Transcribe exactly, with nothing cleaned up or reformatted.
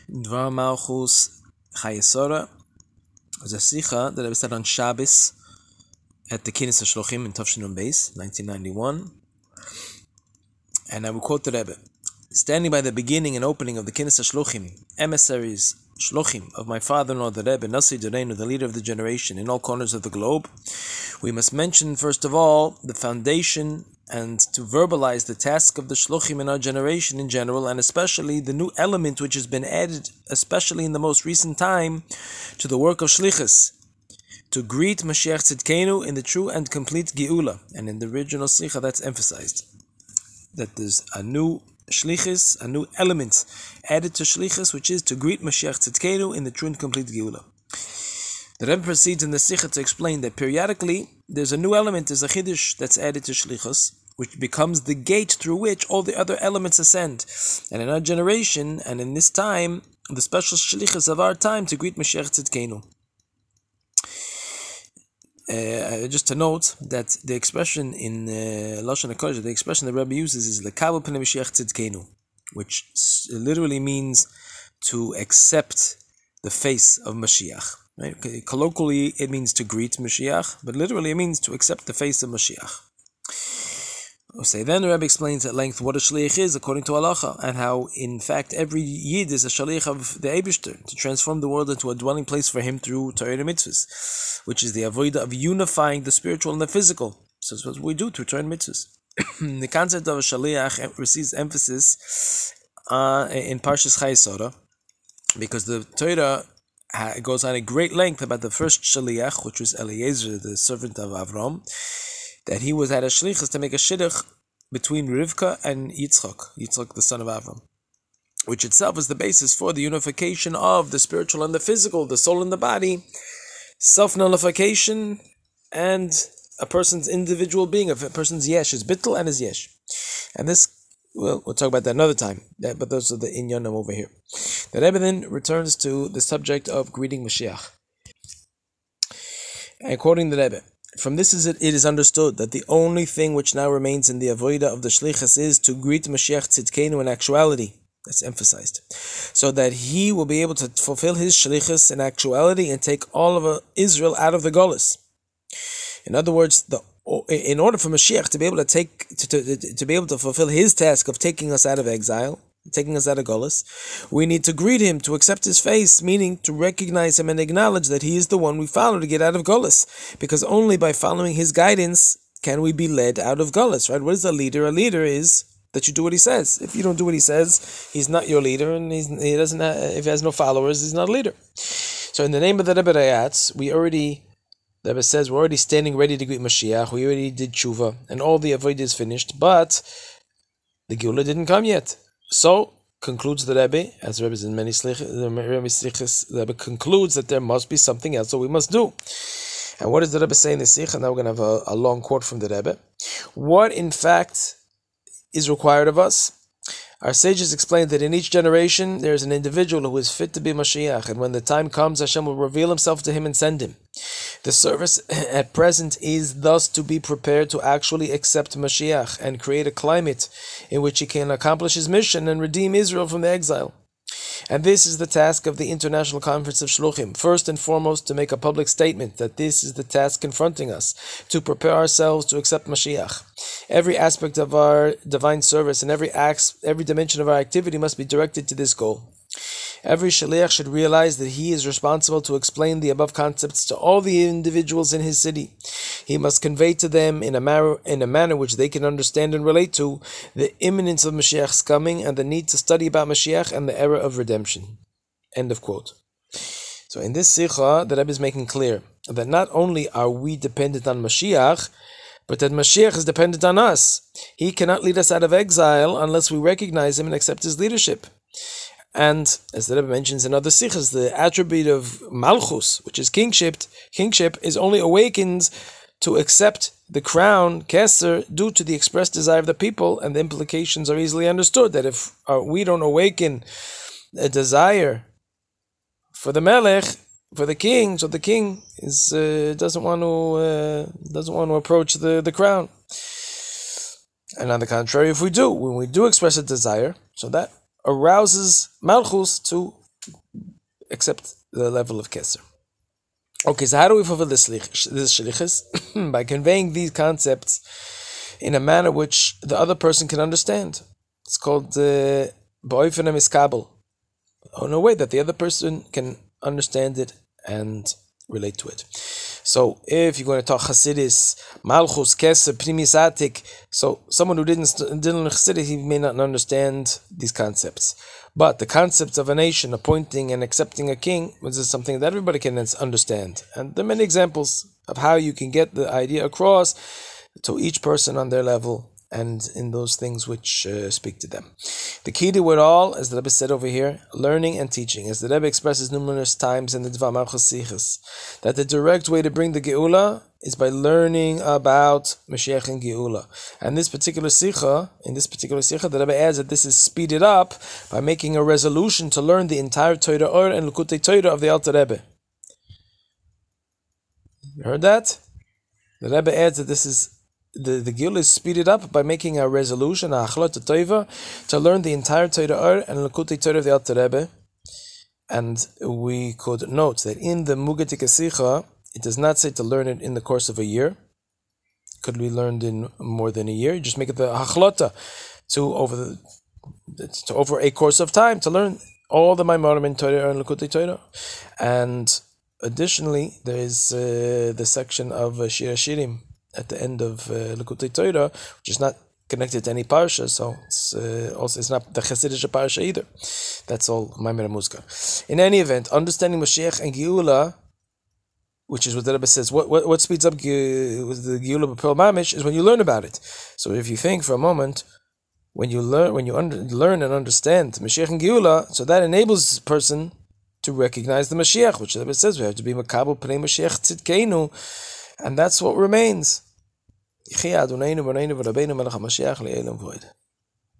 Dvar Malchus Chayesora was a Sikha that I said on Shabbos at the Kinnis HaShlochim in Tavshinun Beis, nineteen ninety-one. And I will quote the Rebbe. Standing by the beginning and opening of the Kinnis HaShlochim, emissaries, Shlochim, of my father-in-law, the Rebbe, Nasi Doreinu, the leader of the generation in all corners of the globe, we must mention, first of all, the foundation and to verbalize the task of the Shlochim in our generation in general, and especially the new element which has been added, especially in the most recent time, to the work of Shlichus, to greet Mashiach Tzidkenu in the true and complete Geula. And in the original Sikha, that's emphasized, that there's a new Shlichus, a new element added to Shlichus, which is to greet Mashiach Tzidkenu in the true and complete Geula. The Rebbe proceeds in the Sikha to explain that periodically there's a new element, there's a Chiddush that's added to Shlichus, which becomes the gate through which all the other elements ascend. And in our generation, and in this time, the special Shlichus of our time to greet Mashiach Tzidkenu. Uh, just to note that the expression in uh, Lashon HaKodesh, the expression the Rebbe uses is Lekabel Pnei Mashiach Tzidkenu, which literally means to accept the face of Mashiach. Right? Okay. Colloquially, it means to greet Mashiach, but literally it means to accept the face of Mashiach. We'll say then the Rebbe explains at length what a shliach is according to halacha, and how in fact every yid is a shliach of the Eibishter to transform the world into a dwelling place for him through Torah and mitzvahs, which is the avodah of unifying the spiritual and the physical. So that's what we do through Torah and mitzvahs. The concept of a shliach receives emphasis uh, in Parshas Chayesora, because the Torah it goes on a great length about the first shaliach, which was Eliezer, the servant of Avram, that he was at a shlichus to make a shidduch between Rivka and Yitzchak, Yitzchak the son of Avram, which itself is the basis for the unification of the spiritual and the physical, the soul and the body, self-nullification, and a person's individual being, a person's yesh, his bittul and his yesh. And this, well, we'll talk about that another time, but those are the inyanim over here. The Rebbe then returns to the subject of greeting Mashiach. And quoting the Rebbe, from this is it, it is understood that the only thing which now remains in the avodah of the shlichus is to greet Mashiach Tzidkenu in actuality. That's emphasized, so that he will be able to fulfill his shlichus in actuality and take all of Israel out of the golus. In other words, the in order for Mashiach to be able to take to, to, to be able to fulfill his task of taking us out of exile, taking us out of Golus, we need to greet him, to accept his face, meaning to recognize him and acknowledge that he is the one we follow to get out of Golus, because only by following his guidance can we be led out of Golus, right? What is a leader? A leader is that you do what he says. If you don't do what he says, he's not your leader, and he's, he doesn't have, if he has no followers, he's not a leader. So in the name of the Rebbe Rayatz, we already, the Rebbe says, we're already standing ready to greet Mashiach, we already did tshuva, and all the avodah is finished, but the Geula didn't come yet. So, concludes the Rebbe, as the Rebbe is in many slichos, the Rebbe slichos, the Rebbe concludes that there must be something else that we must do. And what does the Rebbe say in the Sikha? Now we're going to have a, a long quote from the Rebbe. What, in fact, is required of us? Our sages explain that in each generation there is an individual who is fit to be Mashiach, and when the time comes, Hashem will reveal himself to him and send him. The service at present is thus to be prepared to actually accept Mashiach and create a climate in which he can accomplish his mission and redeem Israel from the exile. And this is the task of the International Conference of Shluchim, first and foremost to make a public statement that this is the task confronting us, to prepare ourselves to accept Mashiach. Every aspect of our divine service and every act, every dimension of our activity must be directed to this goal. Every shaliach should realize that he is responsible to explain the above concepts to all the individuals in his city. He must convey to them in a manner, in a manner which they can understand and relate to the imminence of Mashiach's coming and the need to study about Mashiach and the era of redemption. End of quote. So in this sikha, the Rebbe is making clear that not only are we dependent on Mashiach, but that Mashiach is dependent on us. He cannot lead us out of exile unless we recognize him and accept his leadership. And as the Rebbe mentions in other sikhs, the attribute of Malchus, which is kingship, kingship is only awakened to accept the crown, Keser, due to the expressed desire of the people, and the implications are easily understood, that if uh, we don't awaken a desire for the Melech, for the king, so the king is uh, doesn't want to uh, doesn't want to approach the, the crown. And on the contrary, if we do, when we do express a desire, so that arouses Malchus to except the level of Keser. Okay, so how do we fulfill this shlichus? By conveying these concepts in a manner which the other person can understand. It's called ba'ofen miskabel, in a way that the other person can understand it and relate to it. So if you're going to talk Hasidis, Malchus, Keser, Primis Atik, so someone who didn't didn't learn Hasidis, he may not understand these concepts. But the concepts of a nation appointing and accepting a king, which is something that everybody can understand. And there are many examples of how you can get the idea across to each person on their level and in those things which uh, speak to them. The key to it all, as the Rebbe said over here, learning and teaching. As the Rebbe expresses numerous times in the Dvar Malchus Sichos, that the direct way to bring the Geula is by learning about Mashiach and Geula. And this particular Sicha, in this particular Sicha, the Rebbe adds that this is speeded up by making a resolution to learn the entire Torah Or and Likutei Torah of the Alter Rebbe. You heard that? The Rebbe adds that this is The, the Geula is speeded up by making a resolution, a achlot tova, to learn the entire Torah Or and Likutei Torah of the Alter Rebbe. And we could note that in the Mugatik Sicha, it does not say to learn it in the course of a year. It could be learned in more than a year. You just make it the achlota to over the to over a course of time to learn all the Maimarim in Torah Or and Likutei Torah. And additionally, there is uh, the section of uh, Shir Hashirim at the end of uh, Likutei Torah, which is not connected to any parsha, so it's uh, also it's not the Chasidish parsha either. That's all Maimer Muzkar. In any event, understanding Mashiach and Geula, which is what the Rebbe says, what what, what speeds up Ge- with the Geula B'Pearl Mamish is when you learn about it. So if you think for a moment, when you learn when you under, learn and understand Mashiach and Geula, so that enables the person to recognize the Mashiach, which the Rebbe says we have to be Makabel Pnei Mashiach Tzidkeinu, and that's what remains. Yechia Adonai Rabbeinu Melech HaMashiach Le'elam Void.